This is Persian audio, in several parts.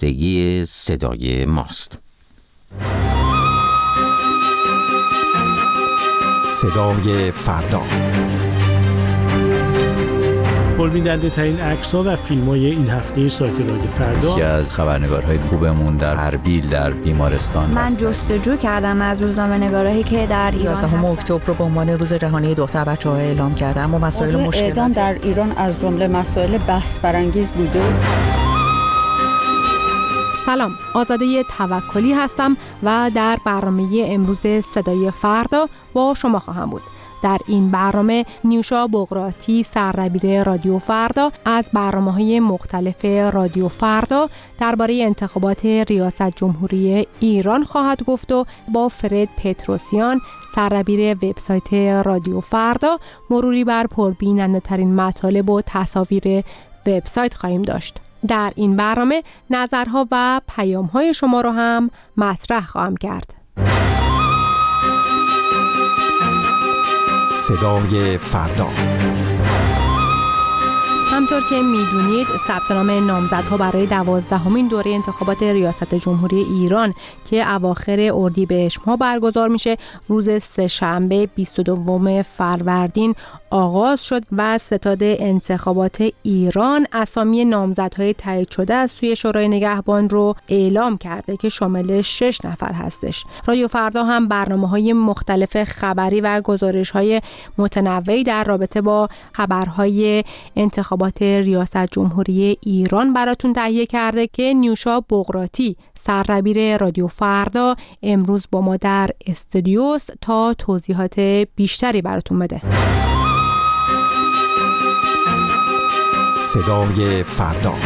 هفتگی صدای ماست. صدای فردا. پربیننده ترین عکس‌ها و فیلم‌های این هفته سایت رادیو فردا. یکی از خبرنگارهای خوبمون در اربیل در بیمارستان من جستجو کردم از روزنامه‌نگارایی که در ایران 11 اکتبر رو به عنوان روز جهانی دختر بچه‌ها اعلام کردم و مسائل مشکل اعدام در ایران از جمله مسائل بحث برانگیز بوده. سلام، آزاده توکلی هستم و در برنامه امروز صدای فردا با شما خواهم بود. در این برنامه نیوشا بغراتی، سردبیر رادیو فردا، از برنامه‌های مختلف رادیو فردا درباره انتخابات ریاست جمهوری ایران خواهد گفت و با فرد پتروسیان، سردبیر وبسایت رادیو فردا، مروری بر پربیننده ترین مطالب و تصاویر وبسایت خواهیم داشت. در این برنامه نظرها و پیام‌های شما رو هم مطرح خواهم کرد. صدای فردا. همطور که میدونید ثبت نام نامزدها برای 12مین دوره انتخابات ریاست جمهوری ایران که اواخر اردیبهشت ماه برگزار میشه روز سه‌شنبه 22 فروردین آغاز شد و ستاد انتخابات ایران اسامی نامزدهای تایید شده از سوی شورای نگهبان رو اعلام کرده که شامل 6 نفر هستش. رادیو فردا هم برنامه‌های مختلف خبری و گزارش‌های متنوعی در رابطه با خبرهای انتخابات ریاست جمهوری ایران براتون تهیه کرده که نیوشا بغراتی، سردبیر رادیو فردا، امروز با ما در استودیوست تا توضیحات بیشتری براتون بده. صدای فردا.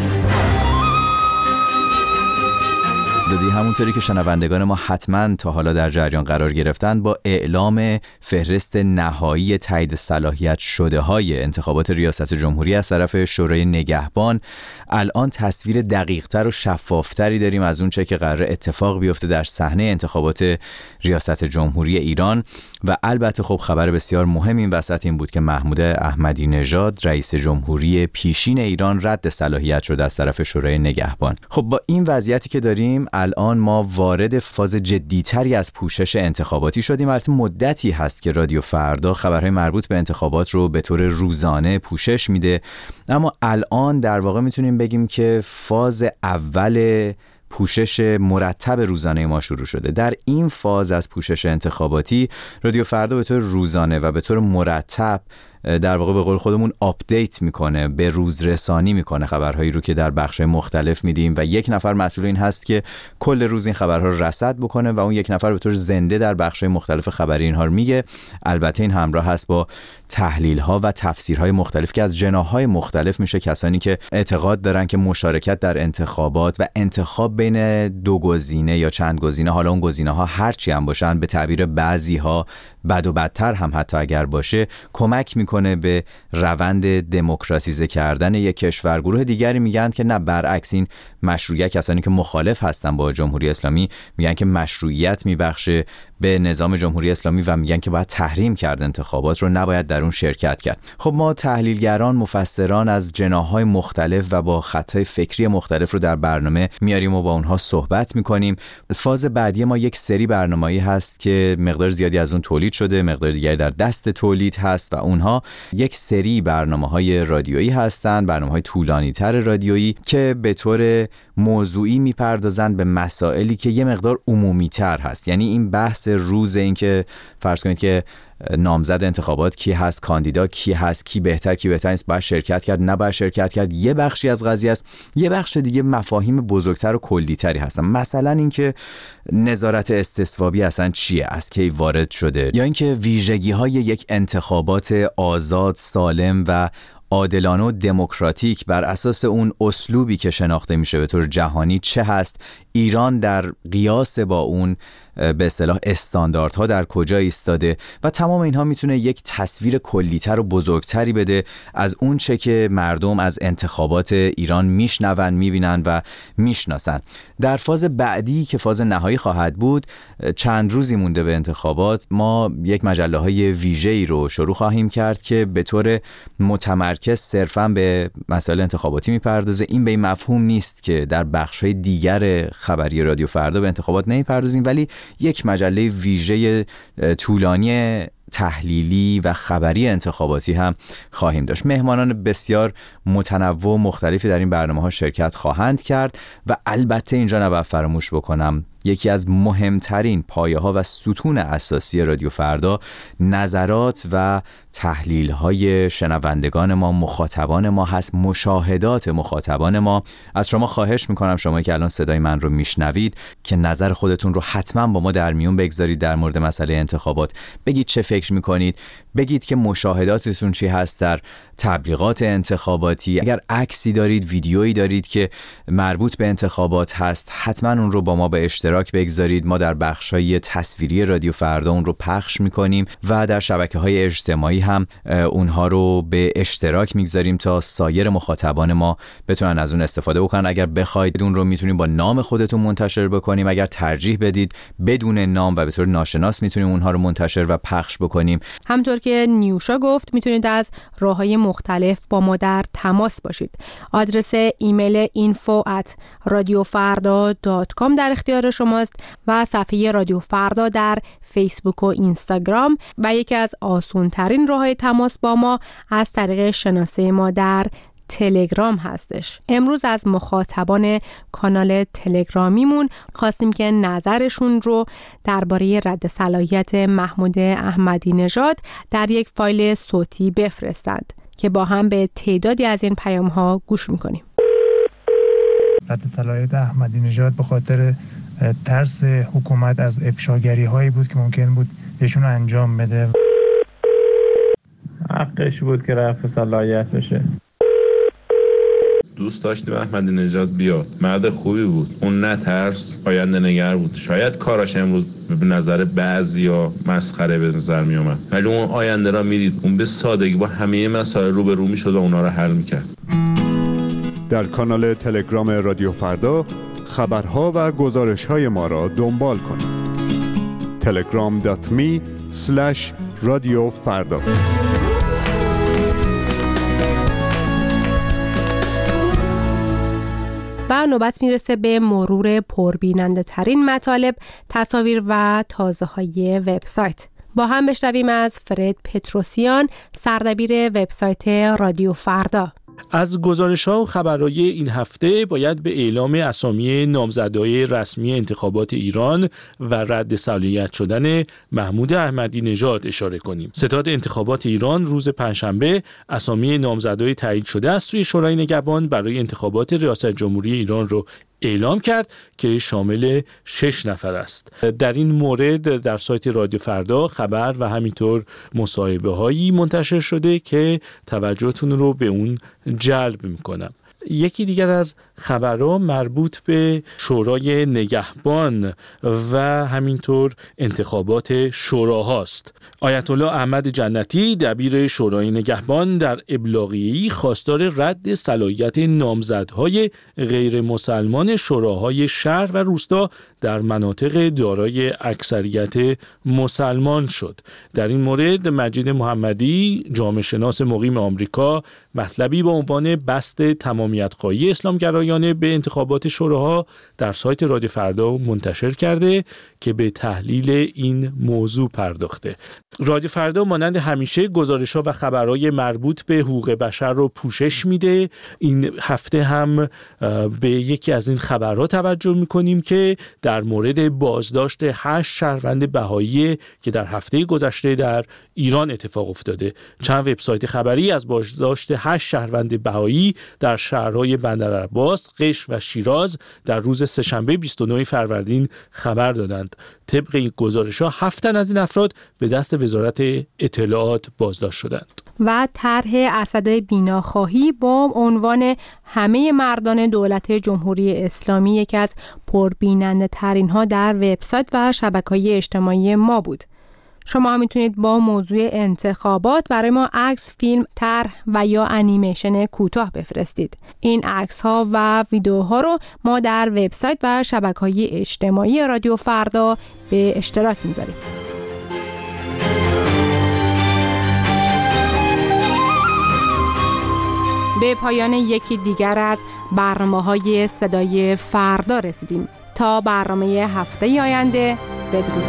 دادی همونطوری که شنوندگان ما حتما تا حالا در جریان قرار گرفتن، با اعلام فهرست نهایی تایید صلاحیت شده های انتخابات ریاست جمهوری از طرف شورای نگهبان الان تصویر دقیق‌تر و شفافتری داریم از اون چه که قرار اتفاق بیفته در صحنه انتخابات ریاست جمهوری ایران. و البته خب خبر بسیار مهم این وسط این بود که محمود احمدی نژاد رئیس جمهوری پیشین ایران رد صلاحیت شده از طرف شورای نگهبان. خب با این وضعیتی که داریم الان ما وارد فاز جدی‌تری از پوشش انتخاباتی شدیم. البته مدتی هست که رادیو فردا خبرهای مربوط به انتخابات رو به طور روزانه پوشش میده، اما الان در واقع میتونیم بگیم که فاز اول پوشش مرتب روزانه ما شروع شده. در این فاز از پوشش انتخاباتی رادیو فردا به طور روزانه و به طور مرتب در واقع به قول خودمون آپدیت میکنه، به روز رسانی میکنه خبرهایی رو که در بخش‌های مختلف میدیم و یک نفر مسئول این هست که کل روز این خبرها رو رصد بکنه و اون یک نفر به طور زنده در بخش‌های مختلف خبری اینها رو میگه. البته این همراه هست با تحلیل‌ها و تفسیرهای مختلف که از جناح‌های مختلف میشه. کسانی که اعتقاد دارن که مشارکت در انتخابات و انتخاب بین دو گزینه یا چند گزینه، حالا اون گزینه‌ها هر چی هم باشن، به تعبیر بعضی‌ها بد و بدتر هم حتی اگر باشه، کمک میکنه به روند دموکراتیزه کردن یک کشور. گروه دیگری میگن که نه، برعکس، این مشروعیت، کسانی که مخالف هستن با جمهوری اسلامی میگن که مشروعیت میبخشه به نظام جمهوری اسلامی و میگن که باید تحریم کرد انتخابات رو، نباید در اون شرکت کرد. خب ما تحلیلگران، مفسران از جناح‌های مختلف و با خطهای فکری مختلف رو در برنامه میاریم و با اونها صحبت میکنیم. فاز بعدی ما یک سری برنامه‌ای هست که مقدار زیادی از اون تولید شده، مقدار دیگری در دست تولید هست و اونها یک سری برنامه‌های رادیویی هستن، برنامه‌های طولانی‌تر رادیویی که به طور موضوعی میپردازن به مسائلی که یه مقدار عمومی‌تر هست. یعنی این بحث روز، این که فرض کنید که نامزد انتخابات کی هست، کاندیدا کی هست، کی بهتر نیست، باید شرکت کرد نباید شرکت کرد، یه بخشی از قضیه است. یه بخش دیگه مفاهیم بزرگتر و کلی‌تری هستن، مثلا اینکه نظارت استصوابی اصلا چیه، از کی وارد شده، یا اینکه ویژگی‌های یک انتخابات آزاد، سالم و عادلانه و دموکراتیک بر اساس اون اسلوبی که شناخته میشه به طور جهانی چه هست. ایران در قیاس با اون به اصطلاح استانداردها در کجا ایستاده و تمام اینها میتونه یک تصویر کلی‌تر و بزرگتری بده از اون چه که مردم از انتخابات ایران میشنون، میبینن و میشناسن. در فاز بعدی که فاز نهایی خواهد بود، چند روزی مونده به انتخابات، ما یک مجله‌های ویژه‌ای رو شروع خواهیم کرد که به طور متمرکز صرفاً به مسائل انتخاباتی میپردازه. این به این مفهوم نیست که در بخش‌های دیگر خبری رادیو فردا به انتخابات نمیپردازیم، ولی یک مجله ویژه طولانی تحلیلی و خبری انتخاباتی هم خواهیم داشت. مهمانان بسیار متنوع و مختلفی در این برنامه‌ها شرکت خواهند کرد و البته اینجا نباید فراموش بکنم یکی از مهمترین پایه‌ها و ستون اساسی رادیو فردا نظرات و تحلیل‌های شنوندگان ما، مخاطبان ما هست، مشاهدات مخاطبان ما. از شما خواهش میکنم، شما که الان صدای من رو میشنوید، که نظر خودتون رو حتما با ما در میون بگذارید در مورد مسئله انتخابات. بگید چه فکر میکنید، بگید که مشاهداتتون چی هست در تبلیغات انتخاباتی. اگر عکسی دارید، ویدیویی دارید که مربوط به انتخابات هست، حتما اون رو با ما به اشتراک بگذارید. ما در بخشای تصویری رادیو فردا اون رو پخش میکنیم و در شبکه‌های اجتماعی هم اونها رو به اشتراک میگذاریم تا سایر مخاطبان ما بتونن از اون استفاده بکنن. اگر بخواید اون رو میتونیم با نام خودتون منتشر بکنیم، اگر ترجیح بدید بدون نام و به طور ناشناس میتونیم اونها رو منتشر و پخش بکنیم. همونطور که نیوشا گفت، میتونید از راه‌های مختلف با ما در تماس باشید. آدرس ایمیل info@radiofarda.com در اختیار شماست و صفحه رادیو فردا در فیسبوک و اینستاگرام، و یکی از آسان‌ترین راه‌های تماس با ما از طریق شناسه ما در تلگرام هستش. امروز از مخاطبان کانال تلگرامیمون خواستیم که نظرشون رو درباره رد صلاحیت محمود احمدی نژاد در یک فایل صوتی بفرستند که با هم به تعدادی از این پیام‌ها گوش می‌کنیم. رد صلاحیت احمدی نژاد به خاطر ترس حکومت از افشاگری‌هایی بود که ممکن بود بهشون انجام بده. حقش بود که رفع صلاحیت بشه. دوست داشتیم احمدی نژاد بیاد، مرد خوبی بود، اون نه ترس، آینده نگر بود. شاید کاراش امروز به نظر بعضیا مسخره به نظر می اومد، ولی اون آینده را میدید، اون به سادگی با همه مسائل روبرو میشد و اونا را حل میکرد. در کانال تلگرام رادیو فردا خبرها و گزارش‌های ما را دنبال کنید. telegram.me/radiofarda. و نوبت میرسه به مرور پربیننده ترین مطالب، تصاویر و تازه های وبسایت. با هم بشنویم از فرد پتروسیان، سردبیر وبسایت رادیو فردا. از گزارش‌ها و خبرهای این هفته باید به اعلام اسامی نامزدهای رسمی انتخابات ایران و رد صلاحیت شدن محمود احمدی نژاد اشاره کنیم. ستاد انتخابات ایران روز پنجشنبه اسامی نامزدهای تایید شده از سوی شورای نگهبان برای انتخابات ریاست جمهوری ایران رو اعلام کرد که شامل 6 نفر است. در این مورد در سایت رادیو فردا خبر و همینطور مصاحبه‌هایی منتشر شده که توجهتون رو به اون جلب می‌کنم. یکی دیگر از خبرها مربوط به شورای نگهبان و همینطور انتخابات شوراهاست. آیت الله احمد جنتی دبیر شورای نگهبان در ابلاغیه‌ای خواستار رد صلاحیت نامزدهای غیر مسلمان شوراهای شهر و روستا در مناطق دارای اکثریت مسلمان شد. در این مورد مجید محمدی، جامعه شناس مقیم آمریکا، مطلبی با عنوان بست تمامیت‌خواهی اسلامگرایانه به انتخابات شوراها در سایت رادیو فردا منتشر کرده که به تحلیل این موضوع پرداخته. رادیو فردا مانند همیشه گزارش‌ها و خبرهای مربوط به حقوق بشر رو پوشش میده. این هفته هم به یکی از این خبرها توجه می‌کنیم که در مورد بازداشت 8 شهروند بهایی که در هفته گذشته در ایران اتفاق افتاده. چند وبسایت خبری از بازداشت 8 شهروند بهایی در شهرهای بندرعباس، فاس، قشم و شیراز در روز سه‌شنبه 29 فروردین خبر دادند. طبق این گزارش‌ها 7 تن از این افراد به دست وزارت اطلاعات بازداشت شدند. و طرح اسد بیناخواهی با عنوان همه مردان دولت جمهوری اسلامی یکی از پربیننده ترین ها در وبسایت و شبکه‌های اجتماعی ما بود. شما هم میتونید با موضوع انتخابات برای ما عکس، فیلم، طرح و یا انیمیشن کوتاه بفرستید. این عکس ها و ویدیوها رو ما در وبسایت و شبکه‌های اجتماعی رادیو فردا به اشتراک میذاریم. به پایان یکی دیگر از برنامه‌های صدای فردا رسیدیم. تا برنامه هفته آینده، بدرود.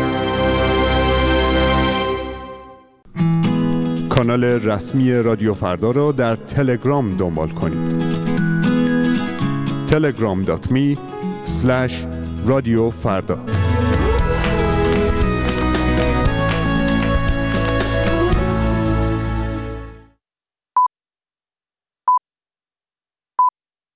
کانال رسمی رادیو فردا را در تلگرام دنبال کنید. telegram.me/رادیو فردا